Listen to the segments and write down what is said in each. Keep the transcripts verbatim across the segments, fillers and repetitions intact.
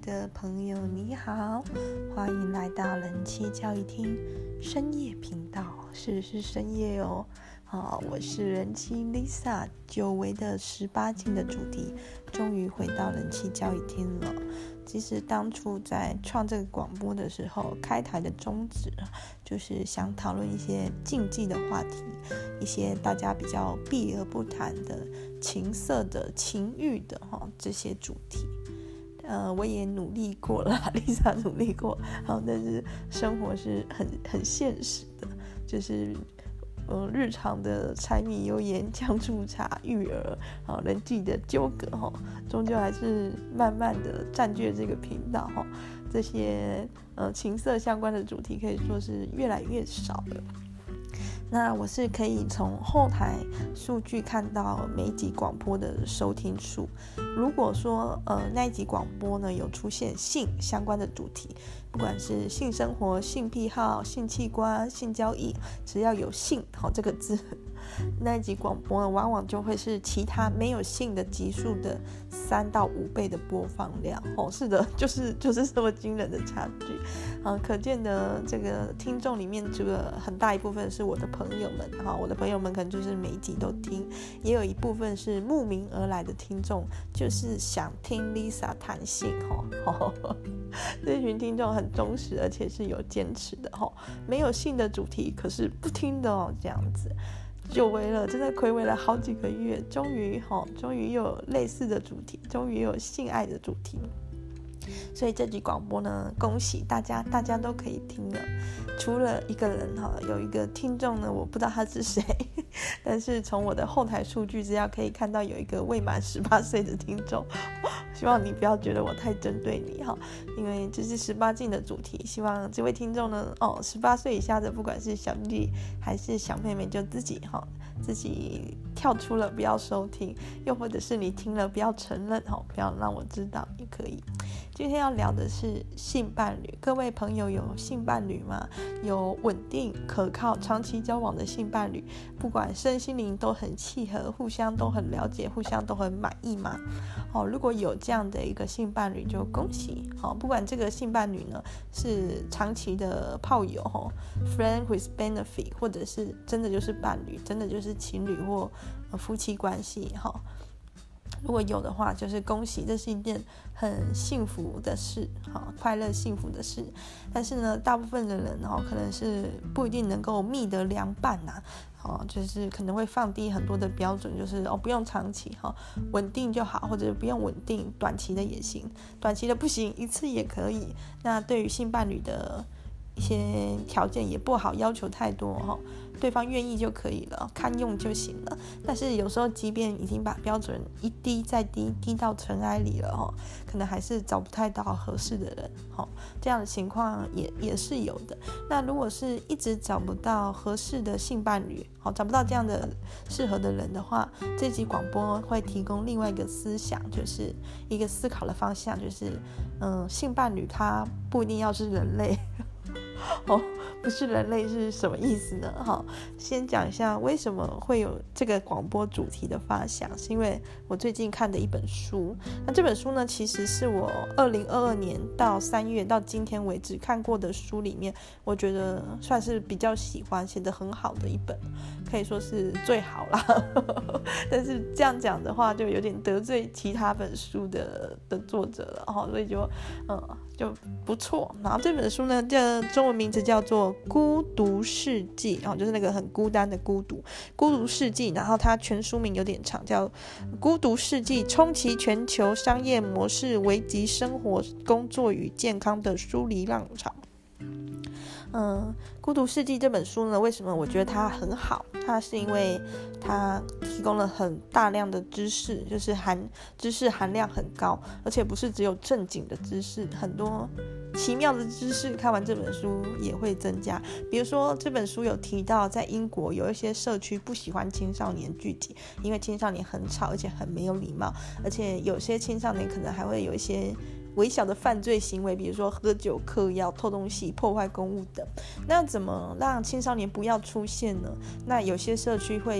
的朋友你好，欢迎来到人妻教育厅深夜频道，是是深夜哦。好，我是人妻 Lisa， 久违的十八禁的主题终于回到人妻教育厅了。其实当初在创这个广播的时候，开台的宗旨就是想讨论一些禁忌的话题，一些大家比较避而不谈的情色的、情欲的、哦、这些主题。呃，我也努力过了 ，Lisa 努力过，好，但是生活是很很现实的，就是呃日常的柴米油盐酱醋茶、育儿，好人际的纠葛哈，终究还是慢慢的占据了这个频道哈。这些呃情色相关的主题可以说是越来越少了。那我是可以从后台数据看到每一集广播的收听数。如果说呃那一集广播呢有出现性相关的主题，不管是性生活、性癖好、性器官、性交易，只要有性好这个字，那一集广播呢往往就会是其他没有性的集数的三到五倍的播放量。哦，是的，就是就是这么惊人的差距。啊，可见的这个听众里面，这个很大一部分是我的朋友们，哈，我的朋友们可能就是每一集都听，也有一部分是慕名而来的听众，就是想听 Lisa 谈性，哈，这群听众很忠实，而且是有坚持的，哈，没有性的主题，可是不听的哦，这样子。久违了，真的睽违了好几个月，终于哈，终于又有类似的主题，终于又有性爱的主题。所以这集广播呢，恭喜大家，大家都可以听了。除了一个人哈，有一个听众呢，我不知道他是谁，但是从我的后台数据资料可以看到有一个未满十八岁的听众。希望你不要觉得我太针对你哈，因为这是十八禁的主题，希望这位听众呢，哦，十八岁以下的，不管是小弟弟还是小妹妹，就自己哈，自己跳出了不要收听，又或者是你听了不要承认哈，不要让我知道也可以。今天要聊的是性伴侣，各位朋友有性伴侣吗？有稳定、可靠、长期交往的性伴侣，不管身心灵都很契合，互相都很了解，互相都很满意吗？哦，如果有这样的一个性伴侣，就恭喜。好、哦，不管这个性伴侣呢是长期的炮友、哦、friend with benefit， 或者是真的就是伴侣，真的就是情侣或、呃、夫妻关系哈。哦，如果有的话，就是恭喜，这是一件很幸福的事，好，快乐幸福的事。但是呢，大部分的人哦，可能是不一定能够觅得良伴呐、啊，哦，就是可能会放低很多的标准，就是哦，不用长期哈、哦，稳定就好，或者不用稳定，短期的也行，短期的不行，一次也可以。那对于性伴侣的一些条件也不好要求太多哈、哦，对方愿意就可以了，堪用就行了。但是有时候即便已经把标准一低再低，低到尘埃里了哈、哦，可能还是找不太到合适的人哈、哦，这样的情况也也是有的。那如果是一直找不到合适的性伴侣，好、哦，找不到这样的适合的人的话，这集广播会提供另外一个思想，就是一个思考的方向，就是嗯，性伴侣他不一定要是人类。哦，不是人类是什么意思呢？好，先讲一下为什么会有这个广播主题的发想，是因为我最近看的一本书。那这本书呢，其实是我二零二二年到三月到今天为止看过的书里面，我觉得算是比较喜欢、写得很好的一本，可以说是最好啦。但是这样讲的话，就有点得罪其他本书的的作者了哈，所以就嗯就不错。然后这本书呢，这中文名字叫做《孤独世纪》，哦，就是那个很孤单的孤独，孤独世纪。然后它全书名有点长，叫《孤独世纪：冲击全球商业模式，危及生活、工作与健康的疏离浪潮》。嗯，孤独世纪这本书呢，为什么我觉得它很好？它是因为它提供了很大量的知识，就是含知识含量很高，而且不是只有正经的知识，很多奇妙的知识看完这本书也会增加。比如说这本书有提到，在英国有一些社区不喜欢青少年聚集，因为青少年很吵，而且很没有礼貌，而且有些青少年可能还会有一些微小的犯罪行为，比如说喝酒、嗑药、偷东西、破坏公物等。那怎么让青少年不要出现呢？那有些社区会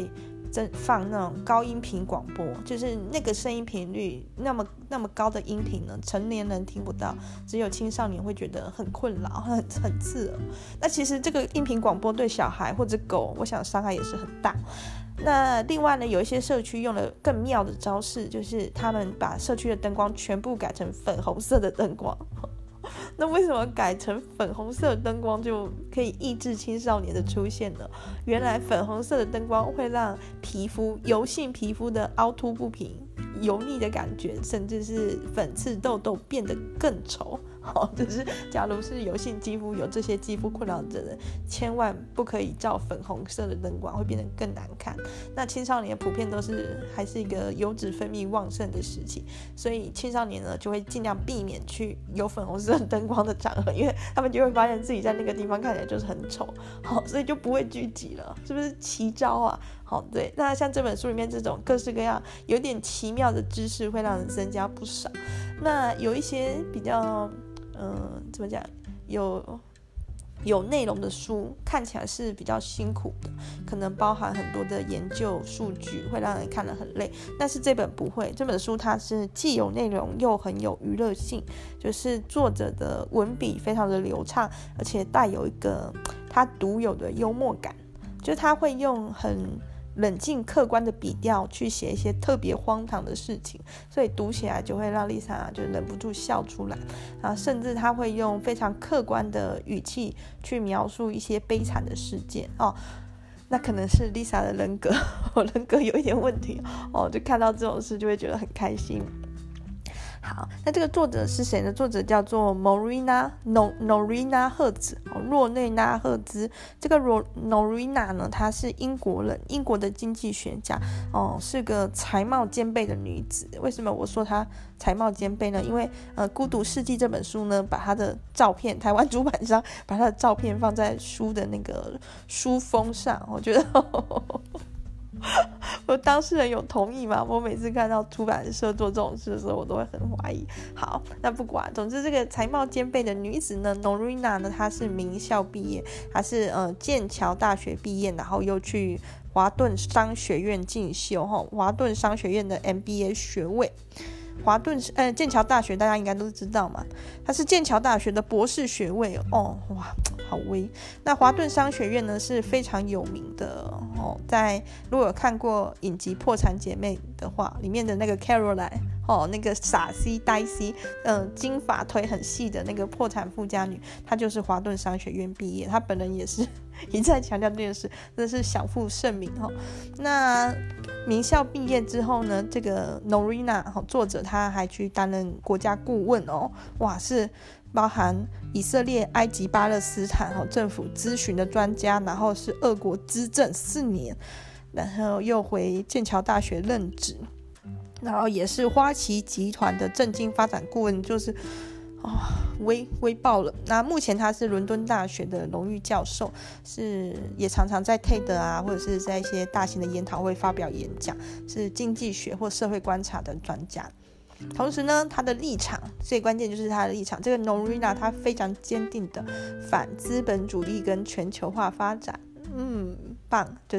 放那种高音频广播，就是那个声音频率那么那么高的音频呢，成年人听不到，只有青少年会觉得很困扰，很很刺耳。那其实这个音频广播对小孩或者狗，我想伤害也是很大。那另外呢，有一些社区用了更妙的招式，就是他们把社区的灯光全部改成粉红色的灯光。那为什么改成粉红色的灯光就可以抑制青少年的出现呢？原来粉红色的灯光会让皮肤油性皮肤的凹凸不平、油腻的感觉，甚至是粉刺痘痘变得更丑。好，就是假如是油性肌肤有这些肌肤困扰的人，千万不可以照粉红色的灯光，会变得更难看。那青少年普遍都是还是一个油脂分泌旺盛的时期，所以青少年呢就会尽量避免去有粉红色灯光的场合，因为他们就会发现自己在那个地方看起来就是很丑，好，所以就不会聚集了，是不是奇招啊？好，对，那像这本书里面这种各式各样有点奇妙的知识，会让人增加不少。那有一些比较嗯，怎么讲？有有内容的书看起来是比较辛苦的，可能包含很多的研究数据，会让人看得很累。但是这本不会，这本书它是既有内容又很有娱乐性，就是作者的文笔非常的流畅，而且带有一个他独有的幽默感，就他会用很冷静客观的笔调去写一些特别荒唐的事情，所以读起来就会让 Lisa 就忍不住笑出来啊，甚至他会用非常客观的语气去描述一些悲惨的事件哦。那可能是 Lisa 的人格人格有一点问题哦，就看到这种事就会觉得很开心。好，那这个作者是谁呢？作者叫做 Norina Norina 赫兹，若内纳赫兹。这个 Norina 呢，她是英国人，英国的经济学家哦，是个才貌兼备的女子。为什么我说她才貌兼备呢？因为呃，《孤独世纪》这本书呢，把她的照片，台湾出版商把她的照片放在书的那个书封上，我觉得呵呵呵我当事人有同意吗？我每次看到出版社做这种事的时候，我都会很怀疑。好，那不管，总之这个才貌兼备的女子呢 ，Norina 呢，她是名校毕业，她是呃剑桥大学毕业，然后又去华顿商学院进修，哈，华顿商学院的 M B A 学位。华顿呃剑桥大学大家应该都知道嘛，它是剑桥大学的博士学位哦，哇，好威。那华顿商学院呢是非常有名的哦，在如果有看过影集《破产姐妹》的话，里面的那个 Caroline 哦，那个傻 C 呆 C， 嗯，金发腿很细的那个破产富家女，她就是华顿商学院毕业，她本人也是一再强调这件事，真的是享负盛名哦。那名校毕业之后呢，这个 Norina 作者他还去担任国家顾问哦，哇，是包含以色列、埃及、巴勒斯坦政府咨询的专家，然后是俄国资政四年，然后又回剑桥大学任职，然后也是花旗集团的政经发展顾问，就是哦，微微爆了。那目前他是伦敦大学的荣誉教授，是也常常在 TED 啊，或者是在一些大型的研讨会发表演讲，是经济学或社会观察的专家。同时呢，他的立场最关键就是他的立场。这个 Norina 他非常坚定的反资本主义跟全球化发展。嗯，棒，就是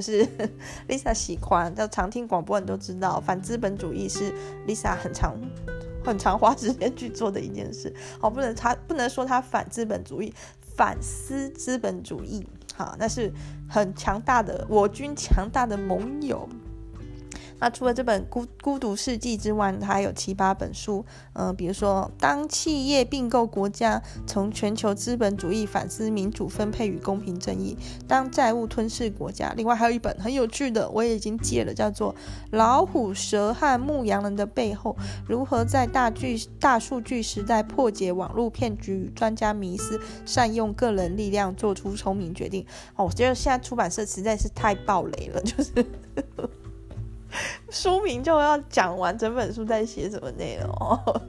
Lisa 喜欢，就常听广播人都知道，反资本主义是 Lisa 很常很常花时间去做的一件事。好，不能他不能说他反资本主义，反思资本主义。好，那是很强大的我军强大的盟友。那除了这本孤孤独世纪之外，它还有七八本书，呃，比如说当企业并购国家，从全球资本主义反思民主分配与公平正义，当债务吞噬国家。另外还有一本很有趣的，我也已经借了，叫做老虎蛇和牧羊人的背后，如何在大巨大数据时代破解网络骗局与专家迷思，善用个人力量做出聪明决定。哦，我觉得现在出版社实在是太爆雷了，就是书名就要讲完整本书在写什么内容、哦、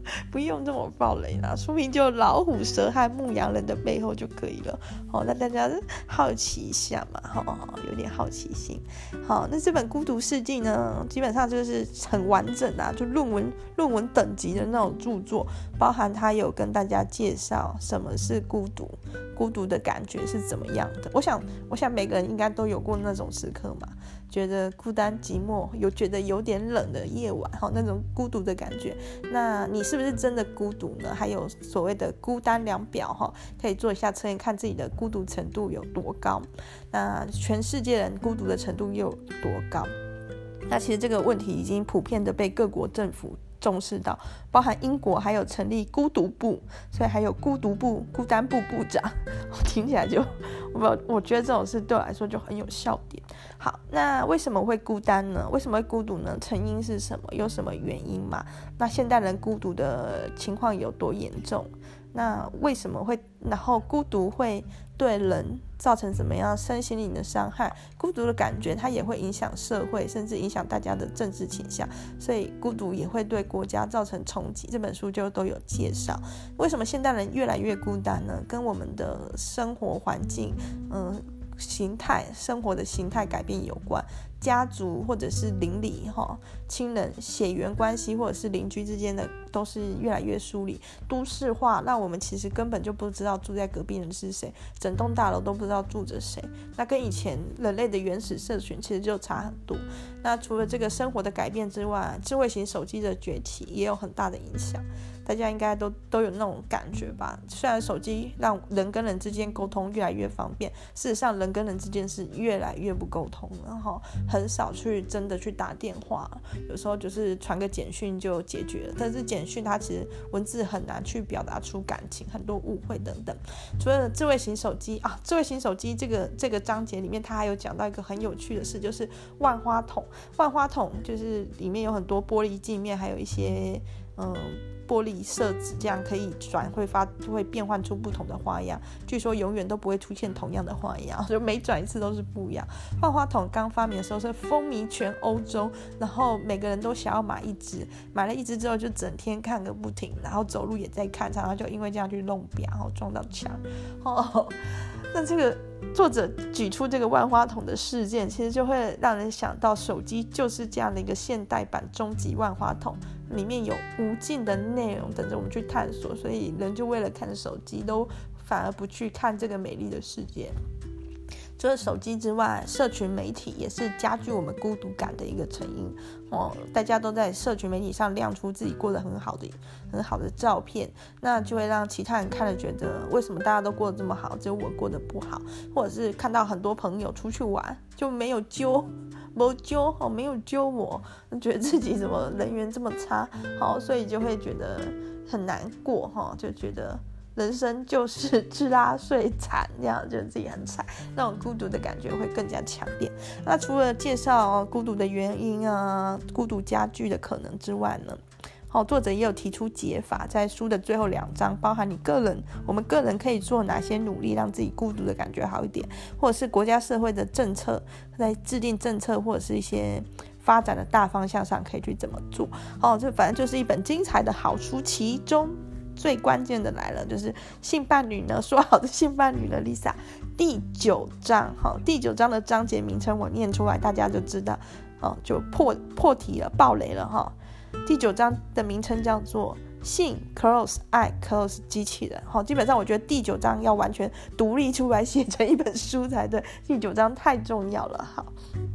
不用这么爆雷啦，书名就老虎蛇和牧羊人的背后就可以了。好，那大家好奇一下嘛，好，有点好奇心。好，那这本《孤独世纪》呢，基本上就是很完整啊，就论文论文等级的那种著作，包含它有跟大家介绍什么是孤独，孤独的感觉是怎么样的。我想，我想每个人应该都有过那种时刻嘛，觉得孤单寂寞，有觉得有点冷的夜晚，哈，那种孤独的感觉。那你是不是真的孤独呢？还有所谓的孤单量表，哈，可以做一下测验，看自己的孤独程度有多高。那全世界人孤独的程度又有多高？那其实这个问题已经普遍的被各国政府重视到，包含英国还有成立孤独部，所以还有孤独部、孤单部部长，听起来就我我觉得这种事对我来说就很有笑点。好，那为什么会孤单呢？为什么会孤独呢？成因是什么？有什么原因嘛？那现代人孤独的情况有多严重？那为什么会？然后孤独会对人造成什么样身心灵的伤害？孤独的感觉它也会影响社会，甚至影响大家的政治倾向，所以孤独也会对国家造成冲击。这本书就都有介绍，为什么现代人越来越孤单呢？跟我们的生活环境，嗯。形態生活的形態改變有關，家族或者是鄰里親人血緣關係或者是鄰居之間的都是越來越疏離，都市化讓我們其實根本就不知道住在隔壁人是誰，整棟大樓都不知道住着誰，那跟以前人類的原始社群其實就差很多。那除了這個生活的改變之外，智慧型手機的崛起也有很大的影響，大家應該都都有那種感覺吧。雖然手機讓人跟人之間溝通越來越方便，事實上人跟人之間是越來越不溝通，然後很少去真的去打電話，有時候就是傳個簡訊就解決了，但是簡訊它其實文字很難去表達出感情，很多誤會等等。除了智慧型手機啊，智慧型手機這個這個章節裡面，它還有講到一個很有趣的事，就是萬花筒。萬花筒就是裡面有很多玻璃鏡面，還有一些嗯玻璃色紙，這樣可以轉會發會變換出不同的花樣，據說永遠都不會出現同樣的花樣，就每轉一次都是不一樣。萬花筒剛發明的時候是風靡全歐洲，然後每個人都想要買一支，買了一支之後就整天看個不停，然後走路也在看，然後就因為這樣去弄表，然後撞到牆。哦，那這個作者舉出這個萬花筒的事件，其實就會讓人想到手機就是這樣的一個現代版終極萬花筒，裡面有無盡的內容等着我們去探索，所以人就為了看手機都反而不去看這個美麗的世界。除了手機之外，社群媒體也是加劇我們孤獨感的一個成因哦。大家都在社群媒體上亮出自己過得很好的很好的照片，那就會讓其他人看了覺得為什麼大家都過得這麼好，只有我過得不好，或者是看到很多朋友出去玩就沒有揪沒揪哦，沒有揪我，覺得自己怎麼人緣這麼差，好，所以就會覺得很難過哈，就覺得人生就是吃拉睡慘，這樣覺得自己很慘，那種孤獨的感覺會更加強烈。那除了介紹、哦、孤獨的原因啊，孤獨加劇的可能之外呢，好，作者也有提出解法，在書的最後兩章，包含你個人，我們個人可以做哪些努力，讓自己孤獨的感覺好一點，或者是國家社會的政策，在制定政策或者是一些發展的大方向上可以去怎麼做。好，這反正就是一本精彩的好書，其中最關鍵的來了，就是性伴侶呢，說好的性伴侶呢 Lisa 第九章，好，第九章的章節名稱我念出來，大家就知道，哦，就破破題了，爆雷了哈。第九章的名稱叫做性 Close 愛 Close 機器人，好，基本上我覺得第九章要完全獨立出來寫成一本書才對，第九章太重要了，好。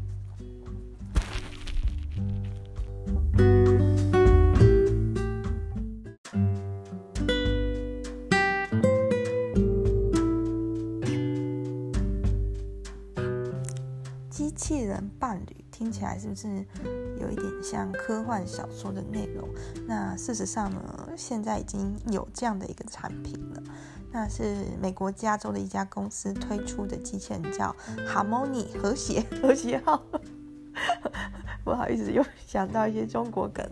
機器人伴侶聽起來是不是有一點像科幻小說的內容？那事實上呢，現在已經有這樣的一個產品了。那是美國加州的一家公司推出的機器人，叫 Harmony 和諧和諧號。不好意思，又想到一些中國梗了。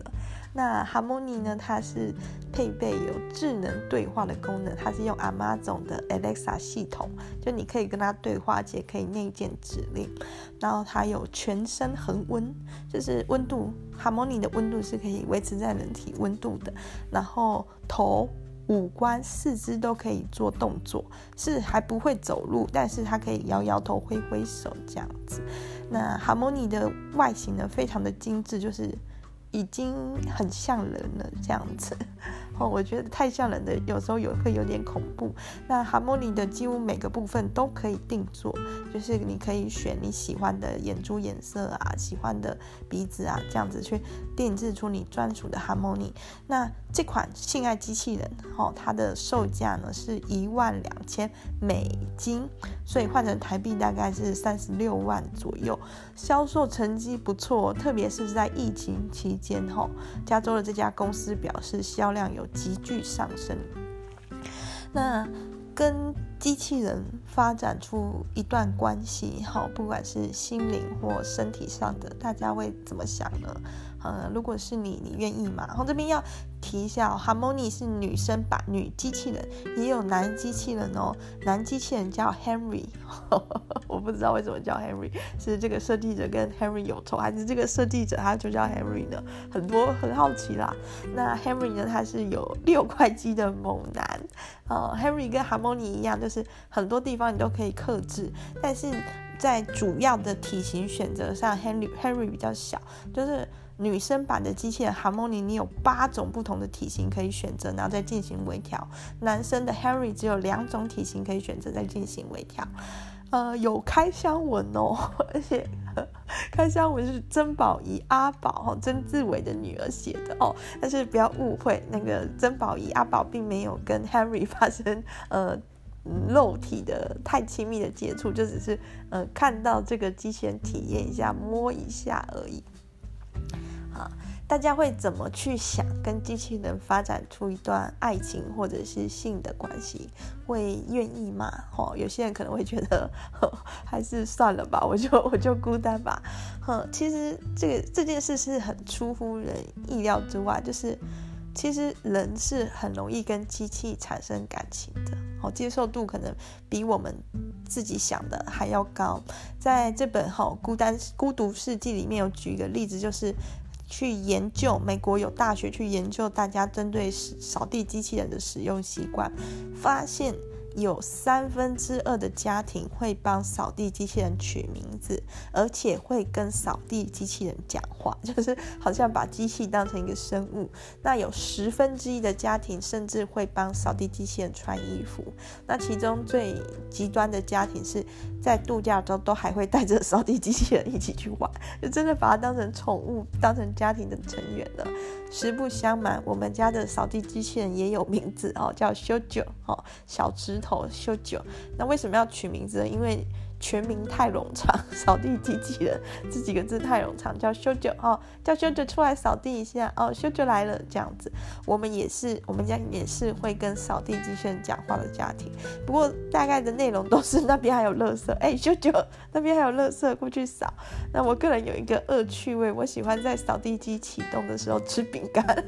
那 Harmony 呢，它是配备有智能对话的功能，它是用 Amazon 的 Alexa 系统，就你可以跟它对话，而且可以内建指令。然后它有全身恒温，就是温度 Harmony 的温度是可以维持在人体温度的，然后头、五官、四肢都可以做动作，是还不会走路，但是它可以摇摇头、挥挥手这样子。那 Harmony 的外形呢，非常的精致，就是已经很像人了这样子。哦，我觉得太像人的有时候有会有点恐怖。那 Harmony 的几乎每个部分都可以定做，就是你可以选你喜欢的眼珠颜色啊，喜欢的鼻子啊，这样子去定制出你专属的 Harmony。那这款性爱机器人，哦，它的售价呢是一万两千美金，所以换成台币大概是三十六万左右。销售成绩不错，特别是在疫情期间，哦，加州的这家公司表示销量有急剧上升。那跟机器人发展出一段关系，不管是心灵或身体上的，大家会怎么想呢？呃，如果是你，你愿意吗？然后这边要提一下，哦，Harmony 是女生版女机器人，也有男机器人哦。男机器人叫 Henry， 我不知道为什么叫 Henry， 是这个设计者跟 Henry 有仇，还是这个设计者他就叫 Henry 呢？很多很好奇啦。那 Henry 呢，他是有六块肌的猛男。呃，Henry 跟 Harmony 一样，就是很多地方你都可以克制，但是在主要的体型选择上 Henry, Henry 比较小，就是女生版的机器人 Harmony 你有八种不同的体型可以选择，然后再进行微调。男生的 Henry 只有两种体型可以选择，再进行微调。呃，有开箱文哦，而且开箱文是曾宝仪阿宝曾志伟的女儿写的哦，但是不要误会，那个曾宝仪阿宝并没有跟 Henry 发生呃肉体的太亲密的接触，就只是呃看到这个机器人体验一下，摸一下而已。好，大家会怎么去想跟机器人发展出一段爱情或者是性的关系？会愿意吗？哦，有些人可能会觉得，还是算了吧，我就我就孤单吧。哼，其实这个这件事是很出乎人意料之外，就是其实人是很容易跟机器产生感情的，哦，接受度可能比我们自己想的还要高。在这本《孤单孤独世纪》里面有举一个例子，就是去研究，美国有大学去研究大家针对扫地机器人的使用习惯，发现有三分之二的家庭会帮扫地机器人取名字，而且会跟扫地机器人讲话，就是好像把机器当成一个生物。那有十分之一的家庭甚至会帮扫地机器人穿衣服。那其中最极端的家庭是在度假中都还会带着扫地机器人一起去玩，就真的把它当成宠物，当成家庭的成员了。实不相瞒，我们家的扫地机器人也有名字哦，叫修九哦，小指头修九。那为什么要取名字呢？因为全名太冗长，扫地机器人这几个字太冗长，叫修九哦，叫修九出来扫地一下哦，修九来了这样子。我们也是，我们家也是会跟扫地机器人讲话的家庭，不过大概的内容都是那边还有垃圾，哎，修九那边还有垃圾，过去扫。那我个人有一个恶趣味，我喜欢在扫地机启动的时候吃饼干。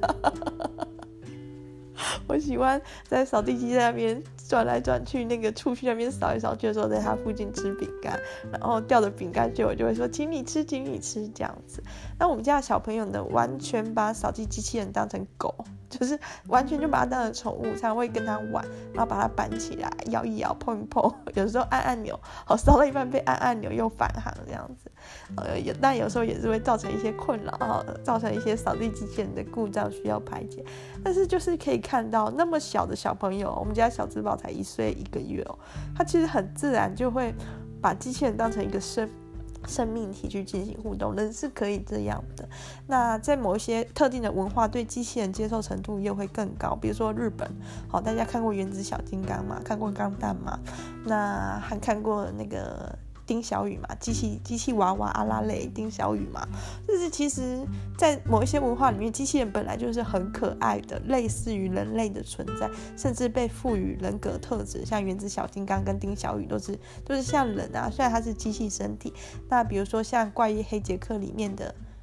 我喜欢在扫地机在那边转来转去，那个触须那边扫一扫去的时候，在它附近吃饼干，然后掉的饼干屑我就会说请你吃请你吃这样子。那我们家的小朋友呢，完全把扫地机器人当成狗，就是完全就把它当成宠物，才会跟它玩，然后把它搬起来摇一摇碰一碰，有时候按按钮，好扫到一半被按按钮又返航这样子。呃，但有时候也是会造成一些困扰，造成一些扫地机器人的故障需要排解。但是就是可以看到那么小的小朋友，我们家小智宝才一岁一个月哦，他其实很自然就会把机器人当成一个生生命体去进行互动，人是可以这样的。那在某一些特定的文化，对机器人接受程度又会更高，比如说日本，好，大家看过原子小金刚吗？看过钢弹吗？那还看过那个丁小雨嘛，机器机器娃娃阿拉蕾丁小雨嘛，就是其实在某一些文化里面，机器人本来就是很可爱的，类似于人类的存在，甚至被赋予人格特质，像原子小金刚跟丁小雨都是都是像人啊，虽然它是机器身体。那比如说像怪医黑杰克里面的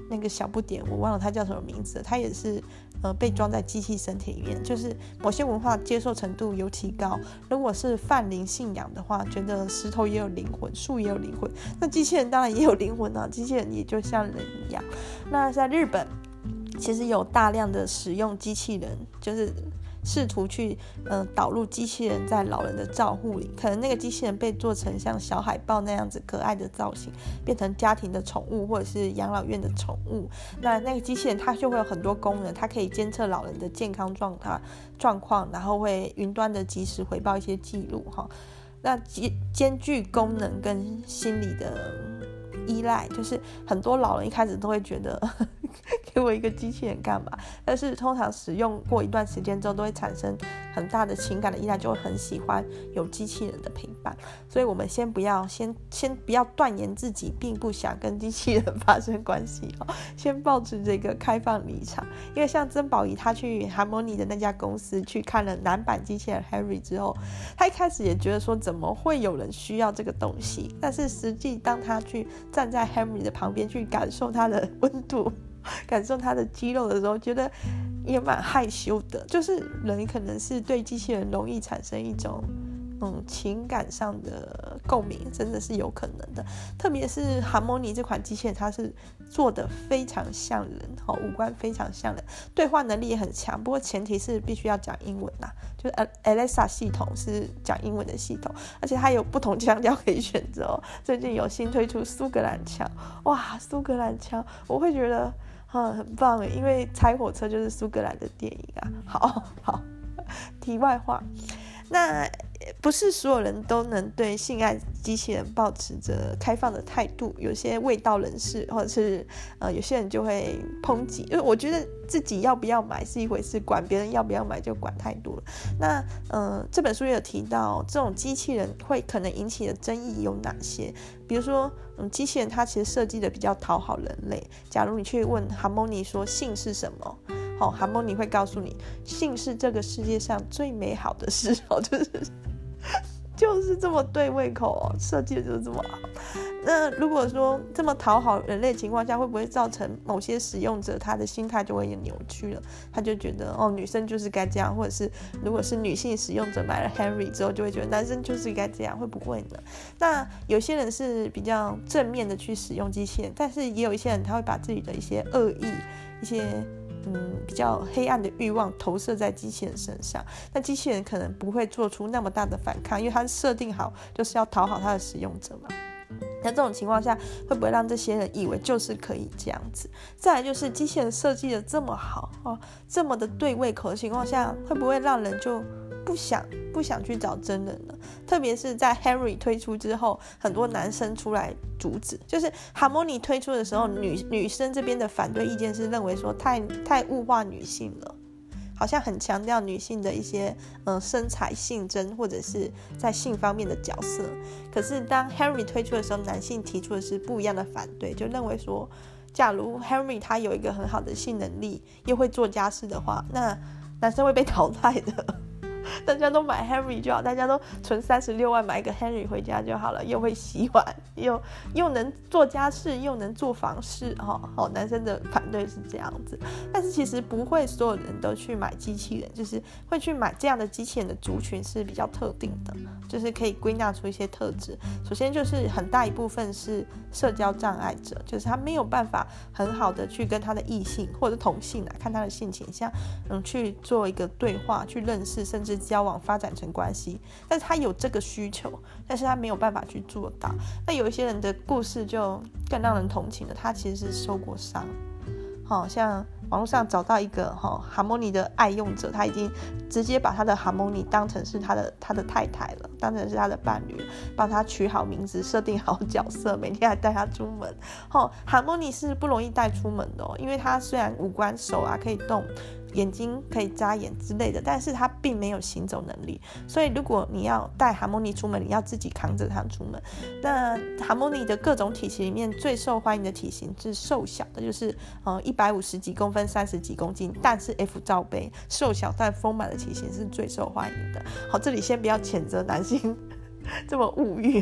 那个小不点我忘了它叫什么名字，它也是呃被装在机器身体里面，就是某些文化接受程度尤其高。如果是泛灵信仰的话，觉得石头也有灵魂，树也有灵魂，那机器人当然也有灵魂啊，机器人也就像人一样。那在日本其实有大量的使用机器人，就是试图去呃导入机器人在老人的照护里，可能那个机器人被做成像小海豹那样子可爱的造型，变成家庭的宠物或者是养老院的宠物。那那个机器人它就会有很多功能，它可以监测老人的健康状态状况，然后会云端的及时回报一些记录哈。那兼具功能跟心理的依赖，就是很多老人一开始都会觉得呵呵给我一个机器人干嘛，但是通常使用过一段时间之后都会产生很大的情感的依赖，就会很喜欢有机器人的陪伴。所以我们先不要先先不要断言自己并不想跟机器人发生关系，先抱持这个开放立场。因为像曾宝仪他去 Harmony 的那家公司去看了男版机器人 Henry 之后，他一开始也觉得说怎么会有人需要这个东西，但是实际当他去站在 Henry 的旁边去感受他的温度，感受他的肌肉的时候，觉得也蛮害羞的。就是人可能是对机器人容易产生一种嗯情感上的共鸣，真的是有可能的。特别是 Harmony 这款机器人，它是做的非常像人，哦，五官非常像人，对话能力也很强。不过前提是必须要讲英文啦，就是 Alexa 系统是讲英文的系统，而且它有不同腔调可以选择哦。最近有新推出苏格兰腔，哇，苏格兰腔我会觉得嗯很棒耶，因为拆火车就是苏格兰的电影啊。好好，题外话，那不是所有人都能对性爱机器人抱持着开放的态度，有些卫道人士或者是呃有些人就会抨击，因为我觉得自己要不要买是一回事，管别人要不要买就管太多了。那呃这本书也有提到这种机器人会可能引起的争议有哪些，比如说嗯机器人它其实设计的比较讨好人类，假如你去问 Harmony 说性是什么，哦 Harmony 会告诉你性是这个世界上最美好的事哦，就是就是这么对胃口哦，设计的就是这么好。那如果说这么讨好人类的情况下，会不会造成某些使用者他的心态就会有扭曲了？他就觉得哦，女生就是该这样，或者是如果是女性使用者买了 Henry 之后，就会觉得男生就是该这样，会不会呢？那有些人是比较正面的去使用机器人，但是也有一些人他会把自己的一些恶意、一些嗯，比较黑暗的欲望投射在机器人身上，那机器人可能不会做出那么大的反抗，因为它设定好就是要讨好它的使用者嘛。那这种情况下会不会让这些人以为就是可以这样子？再来就是机器人设计的这么好、哦、这么的对胃口的情况下，会不会让人就不想不想去找真人了？特别是在 Henry 推出之后，很多男生出来阻止，就是 Harmony 推出的时候，女女生这边的反对意见是认为说太太物化女性了，好像很强调女性的一些、呃、身材性征或者是在性方面的角色。可是当 Henry 推出的时候，男性提出的是不一样的反对，就认为说假如 Henry 他有一个很好的性能力又会做家事的话，那男生会被淘汰的。大家都买 Henry 就好，大家都存三十六万买一个 Henry 回家就好了，又会洗碗，又又能做家事，又能做房事，哦哦，男生的反对是这样子。但是其实不会所有人都去买机器人，就是会去买这样的机器人的族群是比较特定的，就是可以归纳出一些特质。首先就是很大一部分是社交障碍者，就是他没有办法很好的去跟他的异性或者同性啊，看他的性倾向，嗯，去做一个对话，去认识，甚至交往发展成关系，但是他有这个需求，但是他没有办法去做到。那有一些人的故事就更让人同情了，他其实是受过伤，好、哦、像网络上找到一个、哦、Harmony 的爱用者，他已经直接把他的 Harmony 当成是他的他的太太了，当成是他的伴侣，帮他取好名字，设定好角色，每天还带他出门、哦、Harmony 是不容易带出门的、哦、因为他虽然五官手啊可以动，眼睛可以眨眼之类的，但是他并没有行走能力，所以如果你要带 Harmony 出门，你要自己扛着他出门。那 Harmony 的各种体型里面最受欢迎的体型是瘦小的，就是呃一百五十几公分，三十几公斤，但是 F 罩杯，瘦小但丰满的体型是最受欢迎的。好，这里先不要谴责男性这么物欲哦，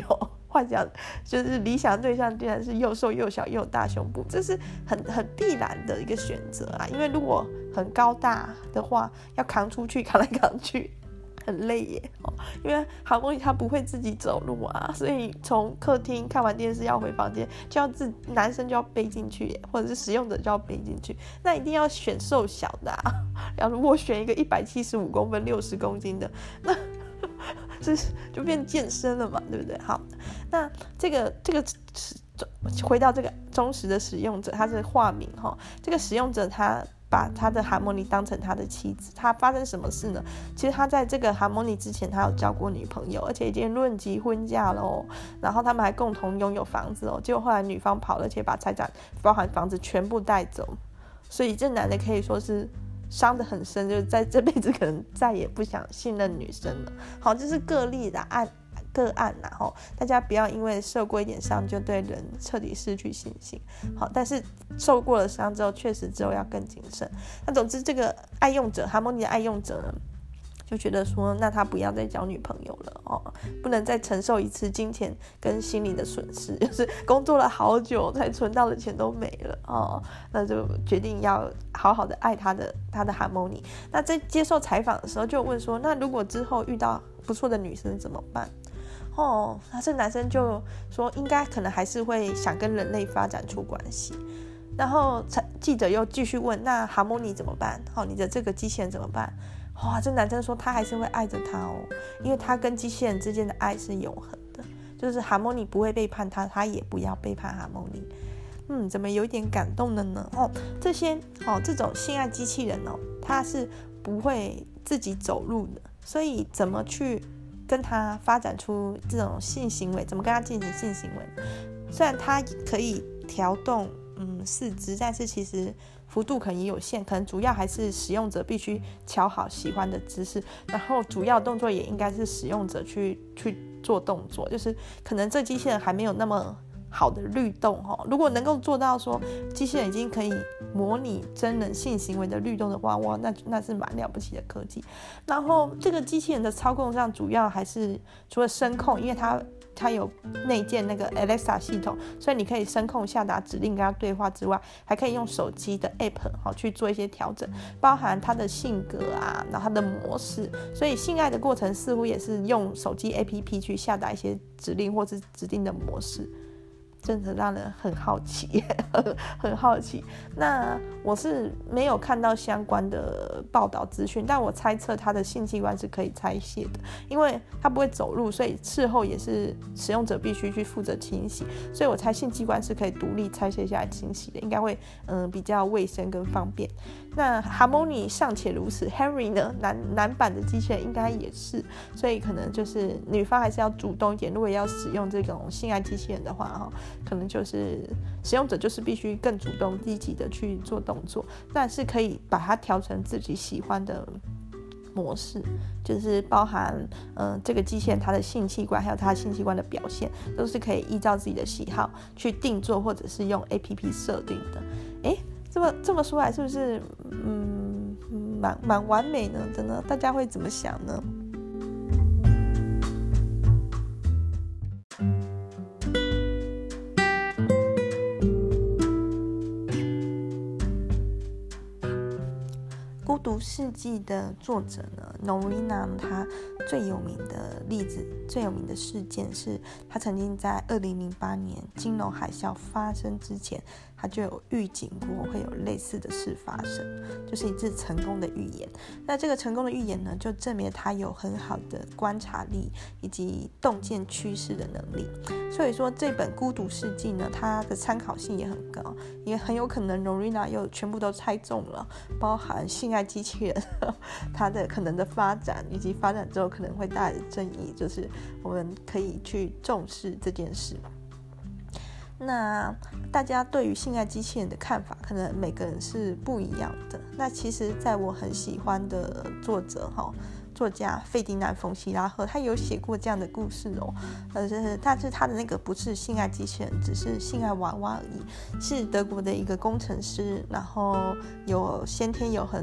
幻想就是理想对象竟然是又瘦又小又有大胸部，这是很很必然的一个选择啊。因为如果很高大的话，要扛出去扛来扛去很累耶、哦、因为哈莫尼他不会自己走路啊，所以从客厅看完电视要回房间，就要自男生就要背进去耶，或者是使用者就要背进去，那一定要选瘦小的啊。然后如果选一个一百七十五公分六十公斤的，那这就变健身了嘛，对不对？好，那这个这个回到这个忠实的使用者，他是化名哈。这个使用者他把他的哈莫尼当成他的妻子，他发生什么事呢？其实他在这个哈莫尼之前，他有交过女朋友，而且已经论及婚嫁了哦。然后他们还共同拥有房子哦。结果后来女方跑了，而且把财产包含房子全部带走，所以这男的可以说是伤得很深，就是在这辈子可能再也不想信任女生了。好，这是个例的案个案啦，吼，大家不要因为受过一点伤就对人彻底失去信心。好，但是受过了伤之后，确实之后要更谨慎。那总之，这个爱用者，哈莫尼的爱用者呢，就觉得说，那他不要再交女朋友了哦，不能再承受一次金钱跟心理的损失，就是工作了好久才存到的钱都没了哦，那就决定要好好的爱他的他的哈莫尼。那在接受采访的时候就问说，那如果之后遇到不错的女生怎么办？哦，那这男生就说，应该可能还是会想跟人类发展出关系。然后记者又继续问，那哈莫尼怎么办？哦，你的这个机器人怎么办？哇，这男生说他还是会爱着他哦，因为他跟机器人之间的爱是永恒的，就是哈莫尼不会背叛他，他也不要背叛哈莫尼。嗯，怎么有点感动了呢？哦，这些哦，这种性爱机器人哦，他是不会自己走路的，所以怎么去跟他发展出这种性行为，怎么跟他进行性行为？虽然他可以调动嗯四肢，但是其实幅度可能也有限，可能主要还是使用者必须调好喜欢的姿势，然后主要动作也应该是使用者去去做动作，就是可能这机器人还没有那么好的律动哦。如果能够做到说机器人已经可以模拟真人性行为的律动的话，哇，那那是蛮了不起的科技。然后这个机器人的操控上，主要还是除了声控，因为它它有内建那个 Alexa 系统，所以你可以声控下达指令跟它对话之外，还可以用手机的 App 好去做一些调整，包含它的性格啊，然后它的模式。所以性爱的过程似乎也是用手机 A P P 去下达一些指令或是指定的模式。真的让人很好奇很, 很好奇。那我是没有看到相关的报道资讯，但我猜测他的性器官是可以拆卸的，因为他不会走路，所以事后也是使用者必须去负责清洗，所以我猜性器官是可以独立拆卸下来清洗的，应该会、嗯、比较卫生跟方便。那 Harmony 尚且如此， Henry 呢 男, 男版的机器人应该也是，所以可能就是女方还是要主动一点，如果要使用这种性爱机器人的话，可能就是使用者就是必须更主动积极的去做动作，但是可以把它调成自己喜欢的模式，就是包含、呃、这个机器人它的性器官还有它的性器官的表现都是可以依照自己的喜好去定做，或者是用 A P P 设定的。诶这么这么说来是不是嗯蛮蛮完美呢？真的，大家会怎么想呢？孤独世纪的作者呢 Norina 他最有名的例子最有名的事件是他曾经在二零零八年金融海啸发生之前，他就有预警过会有类似的事发生，就是一次成功的预言。那这个成功的预言呢，就证明他有很好的观察力以及洞见趋势的能力。所以说这本孤独世纪呢，它的参考性也很高，也很有可能 Norina 又全部都猜中了，包含性爱机器人它的可能的发展，以及发展之后可能会带来的争议，就是我们可以去重视这件事。那大家对于性爱机器人的看法可能每个人是不一样的。那其实在我很喜欢的作者作家费迪南·冯希拉赫，他有写过这样的故事哦，呃，但是他的那个不是性爱机器人，只是性爱娃娃而已，是德国的一个工程师，然后有先天有很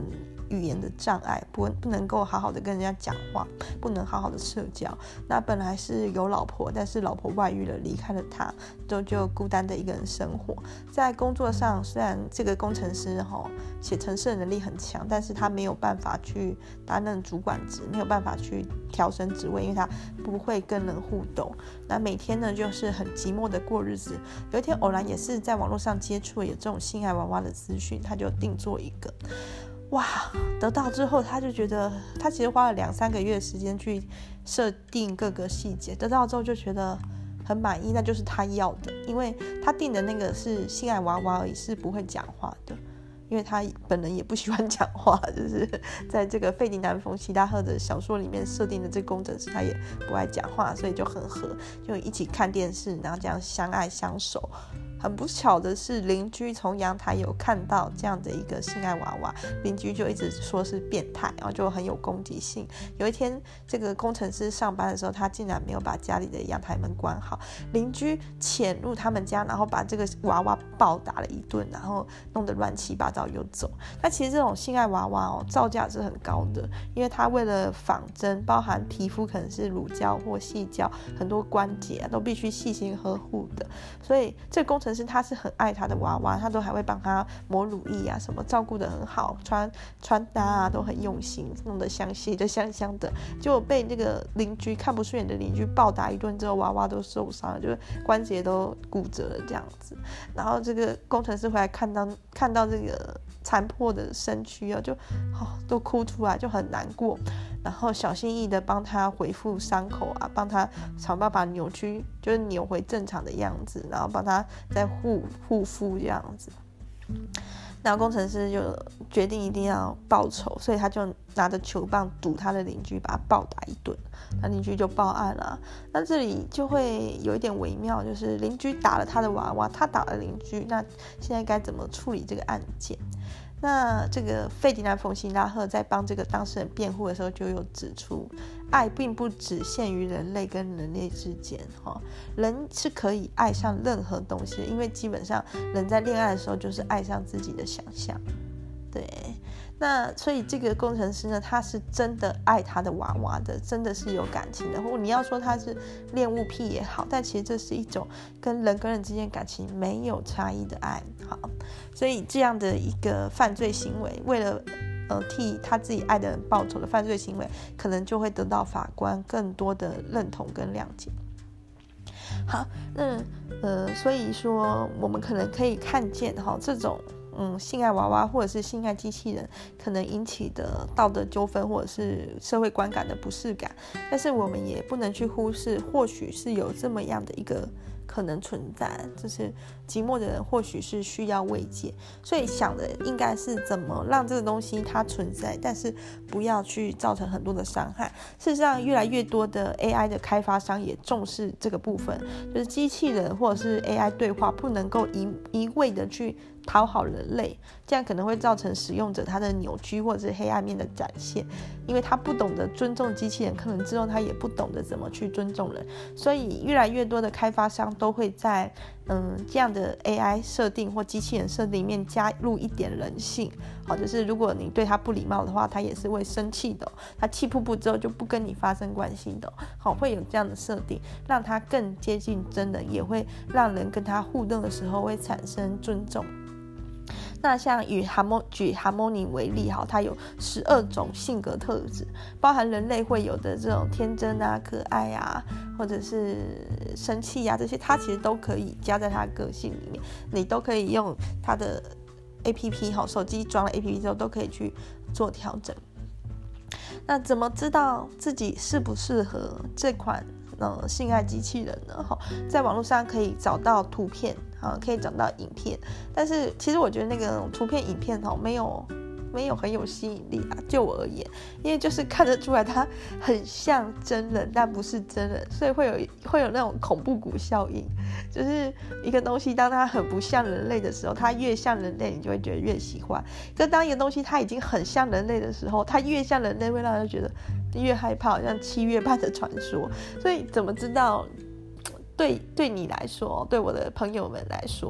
语言的障碍，不不能够好好的跟人家讲话，不能好好的社交。那本来是有老婆，但是老婆外遇了，离开了他，就就孤单的一个人生活。在工作上，虽然这个工程师哈写程式的能力很强，但是他没有办法去担任主管职，没有办法去调升职位，因为他不会跟人互动。那每天呢就是很寂寞的过日子。有一天偶然也是在网络上接触了有这种性爱娃娃的资讯，他就定做一个。哇，得到之后他就觉得，他其实花了两三个月的时间去设定各个细节，得到之后就觉得很满意，那就是他要的。因为他定的那个是性爱娃娃而已，是不会讲话的，因为他本人也不喜欢讲话，就是在这个费迪南·冯·希拉赫的小说里面设定的这个工程师，他也不爱讲话，所以就很合，就一起看电视，然后这样相爱相守。很不巧的是，邻居从阳台有看到这样的一个性爱娃娃，邻居就一直说是变态，然后就很有攻击性。有一天，这个工程师上班的时候，他竟然没有把家里的阳台门关好，邻居潜入他们家，然后把这个娃娃暴打了一顿，然后弄得乱七八糟又走。那其实这种性爱娃娃哦，造价是很高的，因为他为了仿真，包含皮肤可能是乳胶或细胶，很多关节、啊、都必须细心呵护的，所以这个工程师他是很爱他的娃娃，他都还会帮他抹乳液啊，什么照顾得很好，穿穿搭啊都很用心，弄得香洗得香香的。结果被这个邻居看不顺眼的邻居暴打一顿之后，娃娃都受伤了，就是关节都骨折了这样子。然后这个工程师回来看到看到这个残破的身躯啊，就、哦、都哭出来，就很难过。然后小心翼翼的帮他恢复伤口啊，帮他想办法扭曲，就是扭回正常的样子，然后帮他再护护肤这样子。然后工程师就决定一定要报仇，所以他就拿着球棒堵他的邻居，把他暴打一顿。那邻居就报案了。那这里就会有一点微妙，就是邻居打了他的娃娃，他打了邻居，那现在该怎么处理这个案件？那这个费迪南·冯·希拉赫在帮这个当事人辩护的时候，就有指出，爱并不只限于人类跟人类之间、哦、人是可以爱上任何东西的，因为基本上人在恋爱的时候就是爱上自己的想象。对，那所以这个工程师呢，他是真的爱他的娃娃的，真的是有感情的。或你要说他是恋物癖也好，但其实这是一种跟人跟人之间感情没有差异的爱。好，所以这样的一个犯罪行为，为了呃替他自己爱的人报仇的犯罪行为，可能就会得到法官更多的认同跟谅解。好，那呃，所以说我们可能可以看见哈，这种嗯性爱娃娃或者是性爱机器人可能引起的道德纠纷或者是社会观感的不适感，但是我们也不能去忽视，或许是有这么样的一个可能存在，就是寂寞的人或许是需要慰藉，所以想的应该是怎么让这个东西它存在，但是不要去造成很多的伤害。事实上，越来越多的 A I 的开发商也重视这个部分，就是机器人或者是 A I 对话不能够一一味的去讨好人类，这样可能会造成使用者他的扭曲或者是黑暗面的展现，因为他不懂得尊重机器人，可能之后他也不懂得怎么去尊重人，所以越来越多的开发商都会在嗯这样的 A I 设定或机器人设定里面加入一点人性，好，就是如果你对他不礼貌的话，他也是会生气的、哦，他气噗噗之后就不跟你发生关系的、哦，好，会有这样的设定，让他更接近真人，也会让人跟他互动的时候会产生尊重。那像以举 Harmony 为例，它有十二种性格特质，包含人类会有的这种天真啊、可爱啊，或者是生气啊，这些它其实都可以加在它的个性里面，你都可以用它的 A P P， 手机装了 A P P 之后都可以去做调整。那怎么知道自己适不适合这款呃性爱机器人呢？在网络上可以找到图片，可以找到影片，但是其实我觉得那个图片影片没有没有很有吸引力啊，就我而言，因为就是看得出来它很像真人，但不是真人，所以会有会有那种恐怖谷效应，就是一个东西当它很不像人类的时候，它越像人类你就会觉得越喜欢，可是当一个东西它已经很像人类的时候，它越像人类会让人觉得越害怕，好像七月半的传说。所以怎么知道对对你来说，对我的朋友们来说，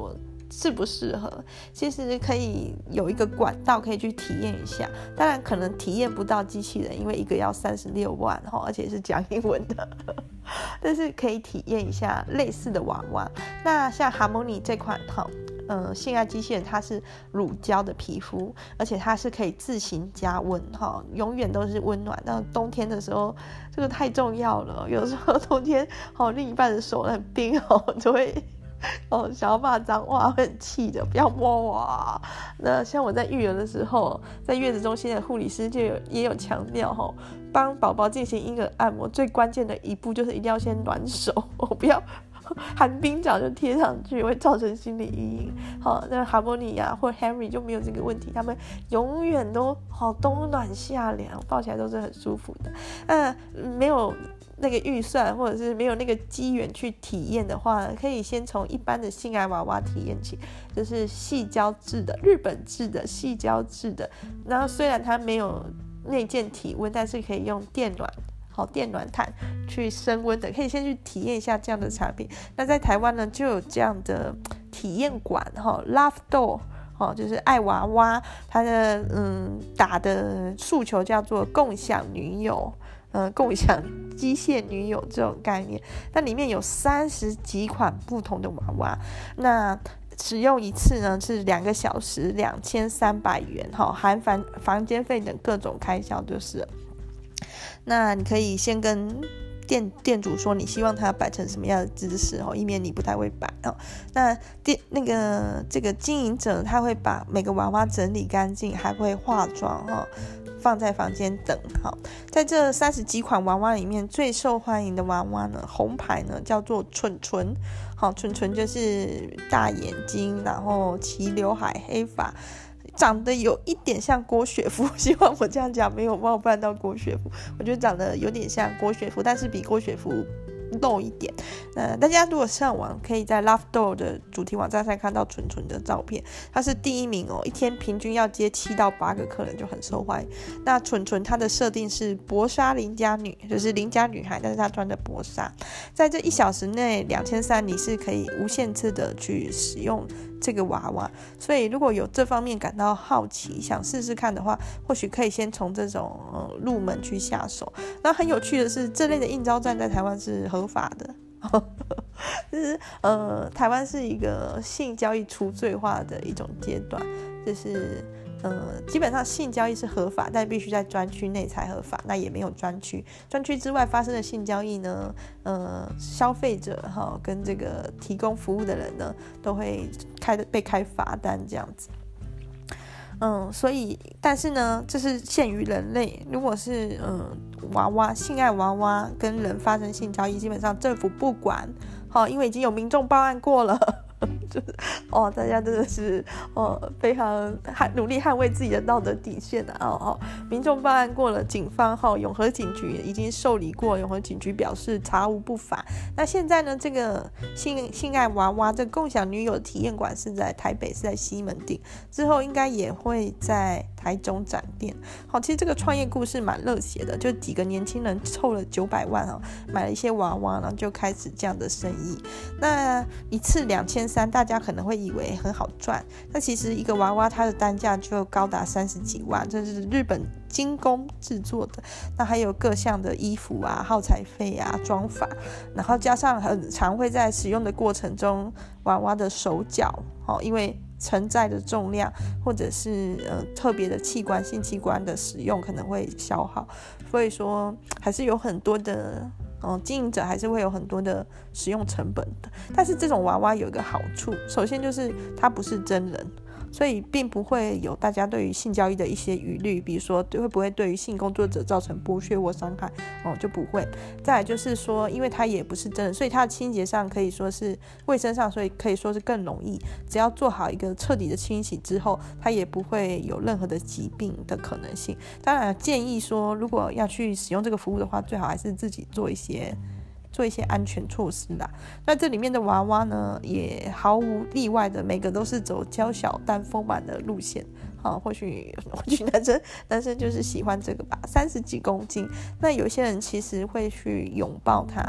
适不适合，其实可以有一个管道可以去体验一下。当然可能体验不到机器人，因为一个要三十六万，而且是讲英文的但是可以体验一下类似的娃娃。那像 Harmony 这款呃，性爱机器人它是乳胶的皮肤，而且它是可以自行加温，哦，永远都是温暖。到冬天的时候，这个太重要了。有时候冬天，哦，另一半的手很冰，哦，就会哦想要骂脏话，会很气的，不要摸我啊。那像我在育儿的时候，在月子中心的护理师就有也有强调，哦，帮宝宝进行婴儿按摩，最关键的一步就是一定要先暖手，哦，不要寒冰掌就贴上去，会造成心理阴影。好，那 Harmony 啊或 Henry 就没有这个问题，他们永远都好冬暖夏凉，抱起来都是很舒服的。那没有那个预算或者是没有那个机缘去体验的话，可以先从一般的性爱娃娃体验起，就是矽胶制的，日本制的矽胶制的。然后虽然它没有内建体温，但是可以用电暖。好，电暖毯去升温的，可以先去体验一下这样的产品。那在台湾呢，就有这样的体验馆，哈 ，Love Doll， 哦，就是爱娃娃，它的嗯打的诉求叫做共享女友，呃，共享机械女友这种概念。那里面有三十几款不同的娃娃，那使用一次呢是两个小时，两千三百元，哈，含房房间费等各种开销就是了。那你可以先跟店店主说你希望它摆成什么样的姿势，以免你不太会摆。那店那个这个经营者他会把每个娃娃整理干净，还会化妆，放在房间等。在这三十几款娃娃里面，最受欢迎的娃娃呢，红牌呢叫做蠢蠢。好，蠢蠢就是大眼睛，然后齐刘海，黑发，长得有一点像郭雪芙，希望我这样讲没有冒犯到郭雪芙，我觉得长得有点像郭雪芙，但是比郭雪芙露一点。那大家如果上网，可以在 Love Doll 的主题网站上看到蠢蠢的照片，他是第一名哦，一天平均要接七到八个客人，就很受欢迎。那蠢蠢他的设定是薄纱邻家女，就是邻家女孩，但是他穿的薄纱，在这一小时内两千三你是可以无限次的去使用这个娃娃。所以如果有这方面感到好奇，想试试看的话，或许可以先从这种、呃、入门去下手。那很有趣的是，这类的应召站在台湾是合法的就是呃，台湾是一个性交易除罪化的一种阶段，就是呃，基本上性交易是合法，但必须在专区内才合法，那也没有专区，专区之外发生的性交易呢，呃，消费者哈跟这个提供服务的人呢，都会开被开罚单这样子。嗯，所以，但是呢，这是限于人类。如果是嗯娃娃性爱娃娃跟人发生性交易，基本上政府不管，好，因为已经有民众报案过了。就是哦，大家真的是哦，非常努力捍卫自己的道德底线啊！哦哦，民众报案过了，警方哈、哦、永和警局已经受理过，永和警局表示查无不法。那现在呢，这个性性爱娃娃这个共享女友体验馆是在台北，是在西门町，之后应该也会在台中展店。好，其实这个创业故事蛮热血的，就几个年轻人凑了九百万哦，买了一些娃娃，然后就开始这样的生意。那一次两千三，大家可能会以为很好赚，那其实一个娃娃它的单价就高达三十几万，这是日本精工制作的。那还有各项的衣服啊、耗材费啊、妆法，然后加上很常会在使用的过程中，娃娃的手脚，哦，因为承载的重量或者是呃特别的器官性器官的使用可能会消耗，所以说还是有很多的嗯，经营者还是会有很多的使用成本的。但是这种娃娃有一个好处，首先就是它不是真人，所以并不会有大家对于性交易的一些疑虑，比如说会不会对于性工作者造成剥削或伤害，哦，就不会。再来就是说，因为它也不是真人，所以它的清洁上可以说是卫生上，所以可以说是更容易。只要做好一个彻底的清洗之后，它也不会有任何的疾病的可能性。当然建议说，如果要去使用这个服务的话，最好还是自己做一些做一些安全措施啦。那这里面的娃娃呢，也毫无例外的每个都是走娇小但丰满的路线。好，或许或许男生男生就是喜欢这个吧，三十几公斤。那有些人其实会去拥抱它，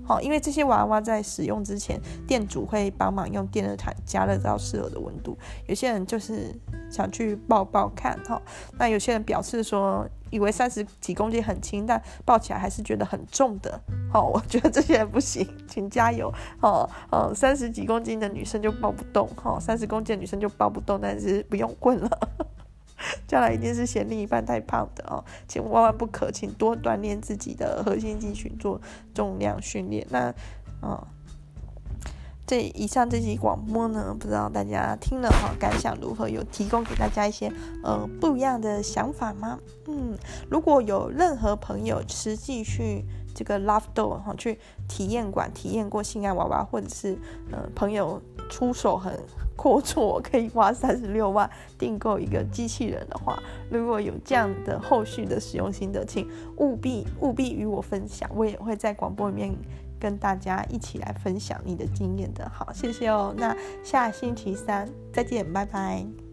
哦，因为这些娃娃在使用之前，店主会帮忙用电热毯加热到适合的温度。有些人就是想去抱抱看，哦，那有些人表示说，以为三十几公斤很轻，但抱起来还是觉得很重的。哦，我觉得这些人不行，请加油。哦哦，三十几公斤的女生就抱不动，哦，三十公斤的女生就抱不动，但是不用棍了。将来一定是嫌另一半太胖的哦，请万万不可，请多锻炼自己的核心肌群，做重量训练。那，哦，这以上这集广播呢，不知道大家听了哈，感想如何？有提供给大家一些呃不一样的想法吗？嗯，如果有任何朋友实际去这个 Love Doll 哈，去体验馆体验过性爱娃娃，或者是呃朋友出手很阔绰，可以花三十六万订购一个机器人的话，如果有这样的后续的使用心得，请务必务必与我分享，我也会在广播里面跟大家一起来分享你的经验的。好，谢谢哦，那下星期三再见，拜拜。